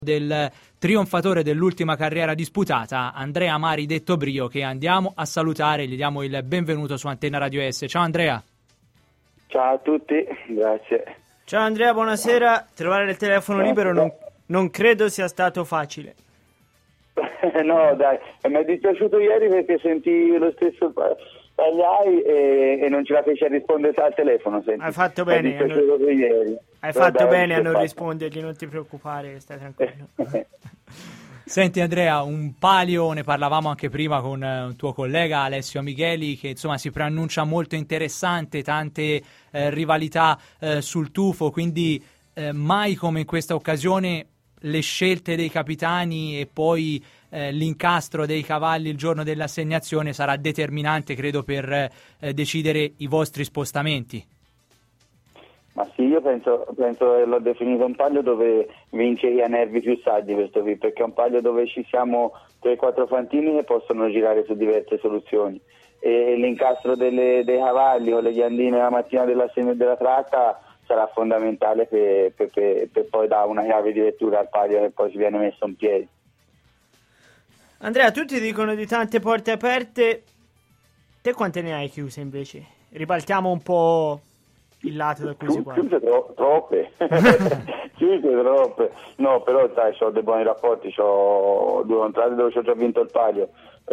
del trionfatore dell'ultima carriera disputata, Andrea Mari detto Brio, che andiamo a salutare, gli diamo il benvenuto su Antenna Radio S. Ciao Andrea. Ciao a tutti, grazie. Ciao Andrea, buonasera. Trovare il telefono libero non credo sia stato facile. No dai, mi è dispiaciuto ieri perché sentii lo stesso tagliai e non ce la feci a rispondere al telefono. Senti. Hai fatto bene. Ieri. Hai fatto bene a non rispondergli, non ti preoccupare, stai tranquillo. Senti Andrea, un palio, ne parlavamo anche prima con un tuo collega Alessio Micheli, che insomma si preannuncia molto interessante, tante rivalità sul tufo, quindi mai come in questa occasione le scelte dei capitani e poi l'incastro dei cavalli il giorno dell'assegnazione sarà determinante, credo, per decidere i vostri spostamenti. Ma sì, io penso che l'ho definito un palio dove vince a nervi più saldi questo qui, perché è un palio dove ci siamo 3-4 fantini che possono girare su diverse soluzioni, e l'incastro dei cavalli o le ghiandine la mattina della tratta sarà fondamentale per poi dare una chiave di lettura al palio che poi si viene messo in piedi. Andrea, tutti dicono di tante porte aperte, te quante ne hai chiuse invece? Ribaltiamo un po' il lato da cui si guarda. Chiuse troppe. Chiuse troppe. No, però sai, ho dei buoni rapporti, ho 2 contratti dove ho già vinto il palio,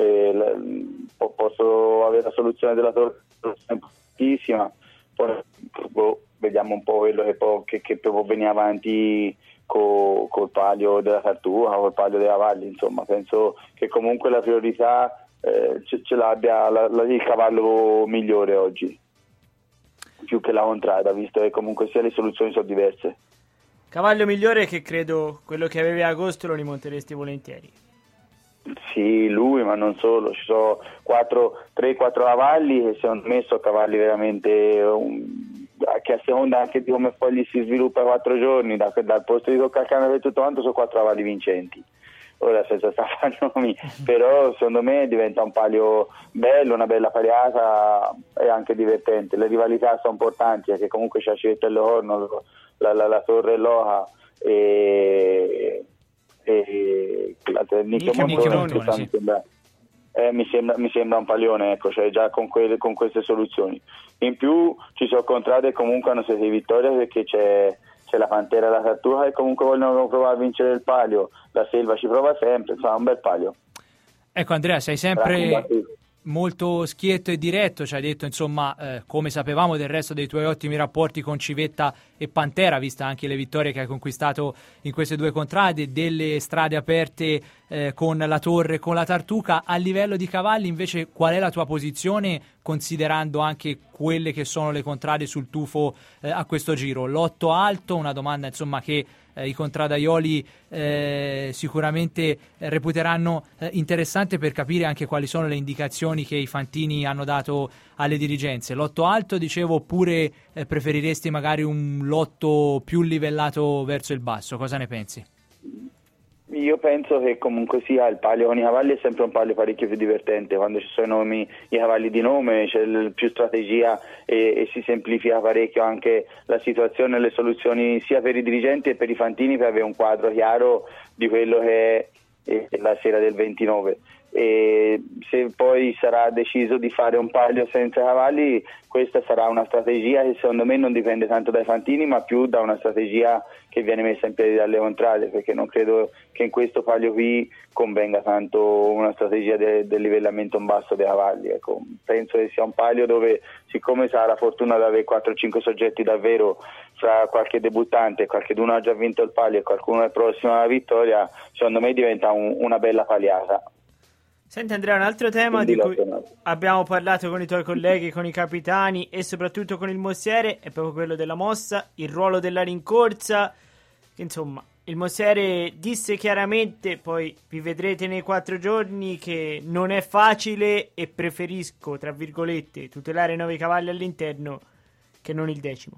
posso avere la soluzione della torre importantissima, poi vediamo un po' quello che può venire avanti col palio della Tartuca, col palio dei cavalli, insomma penso che comunque la priorità ce l'abbia il cavallo migliore oggi, più che la contrada, visto che comunque sia le soluzioni sono diverse. Cavallo migliore che credo quello che avevi a agosto lo rimonteresti volentieri. Sì, lui, ma non solo, ci sono 3-4 cavalli che secondo me sono cavalli veramente che a seconda anche di come poi gli si sviluppa 4 giorni, dal posto di toccare il canale e tutto quanto, sono 4 cavalli vincenti. Ora senza stare nomi, però secondo me diventa un palio bello, una bella pariata e anche divertente. Le rivalità sono importanti, perché comunque c'è Civetta e Lorno, la Torre Loja e Nicchio Montone, sì. Mi sembra un palione, ecco, cioè già con queste soluzioni. In più ci sono contrade che comunque hanno sete di vittoria, perché c'è la Pantera e la Tartuca che comunque vogliono provare a vincere il palio, la Selva ci prova sempre, insomma un bel palio. Ecco Andrea, sei sempre molto schietto e diretto, ci hai detto insomma come sapevamo del resto dei tuoi ottimi rapporti con Civetta e Pantera, vista anche le vittorie che hai conquistato in queste 2 contrade, delle strade aperte con la Torre e con la Tartuca. A livello di cavalli invece qual è la tua posizione, considerando anche quelle che sono le contrade sul tufo a questo giro? Lotto alto, una domanda insomma che i contradaioli sicuramente reputeranno interessante per capire anche quali sono le indicazioni che i fantini hanno dato alle dirigenze. Lotto alto, dicevo, oppure preferiresti magari un lotto più livellato verso il basso? Cosa ne pensi? Io penso che comunque sia il palio con i cavalli è sempre un palio parecchio più divertente. Quando ci sono i cavalli di nome c'è più strategia e si semplifica parecchio anche la situazione e le soluzioni, sia per i dirigenti e per i fantini, per avere un quadro chiaro di quello che è la sera del 29. E se poi sarà deciso di fare un palio senza cavalli, questa sarà una strategia che secondo me non dipende tanto dai fantini, ma più da una strategia che viene messa in piedi dalle contrade, perché non credo che in questo palio qui convenga tanto una strategia del livellamento in basso dei cavalli. Ecco, penso che sia un palio dove, siccome sarà la fortuna di avere 4-5 soggetti davvero, fra qualche debuttante, qualcuno ha già vinto il palio e qualcuno è prossimo alla vittoria, secondo me diventa una bella paliata. Senti Andrea, un altro tema di cui abbiamo parlato con i tuoi colleghi, con i capitani e soprattutto con il mossiere è proprio quello della mossa, il ruolo della rincorsa. Insomma, il mossiere disse chiaramente, poi vi vedrete nei 4 giorni, che non è facile e preferisco, tra virgolette, tutelare 9 cavalli all'interno che non il 10º.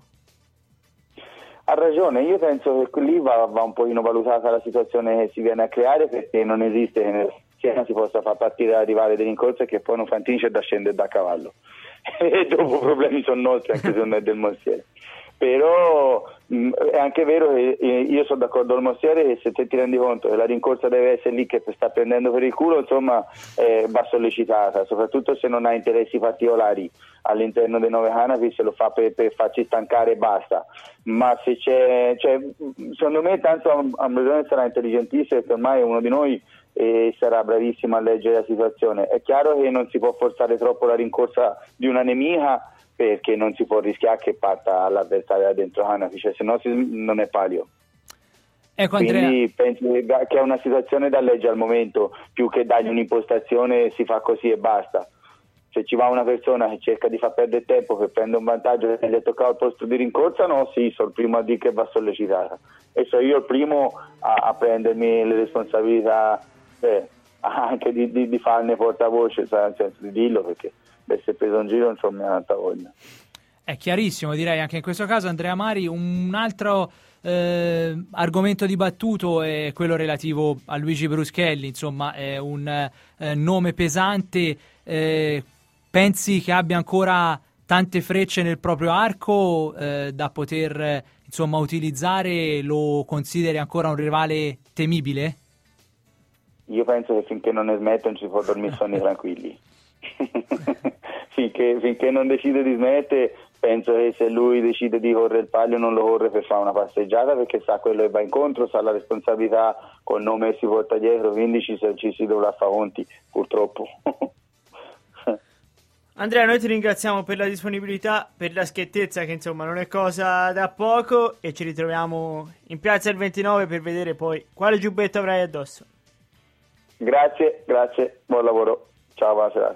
Ha ragione, io penso che lì va un pochino valutata la situazione che si viene a creare, perché non esiste che nel Siena si possa far partire la rivale di rincorsa, che poi non fantini c'è da scendere da cavallo e dopo problemi sono nostri, anche se non è del mossiere. Però È anche vero che io sono d'accordo al Mostiere che se te ti rendi conto che la rincorsa deve essere lì che ti sta prendendo per il culo, insomma va sollecitata, soprattutto se non ha interessi particolari all'interno dei 9 canapi, se lo fa per farci stancare e basta. Ma se c'è, secondo me tanto Ambrosione sarà intelligentissimo, perché ormai è uno di noi e sarà bravissimo a leggere la situazione. È chiaro che non si può forzare troppo la rincorsa di una nemica, perché non si può rischiare che parta l'avversario dentro canapi, cioè se no non è palio. Ecco, quindi penso che è una situazione da leggere al momento, più che dargli un'impostazione si fa così e basta. Se ci va una persona che cerca di far perdere tempo per prendere un vantaggio e gli è toccato il posto di rincorsa, no, sì, sono il primo a dire che va sollecitata e sono io il primo a prendermi le responsabilità anche di farne portavoce, nel senso di dirlo, perché se preso un giro insomma è tanta voglia. È chiarissimo, direi anche in questo caso. Andrea Mari, un altro argomento dibattuto è quello relativo a Luigi Bruschelli, insomma è un nome pesante, pensi che abbia ancora tante frecce nel proprio arco da poter insomma utilizzare? Lo consideri ancora un rivale temibile? Io penso che finché non ne smette non ci può dormire sonni tranquilli. finché non decide di smettere, penso che se lui decide di correre il Palio non lo corre per fare una passeggiata, perché sa quello che va incontro, sa la responsabilità col nome che si porta dietro, quindi ci si dovrà fare conti, purtroppo. Andrea, noi ti ringraziamo per la disponibilità, per la schiettezza, che insomma non è cosa da poco, e ci ritroviamo in piazza il 29 per vedere poi quale giubbetto avrai addosso. Grazie, buon lavoro, ciao, buona serata.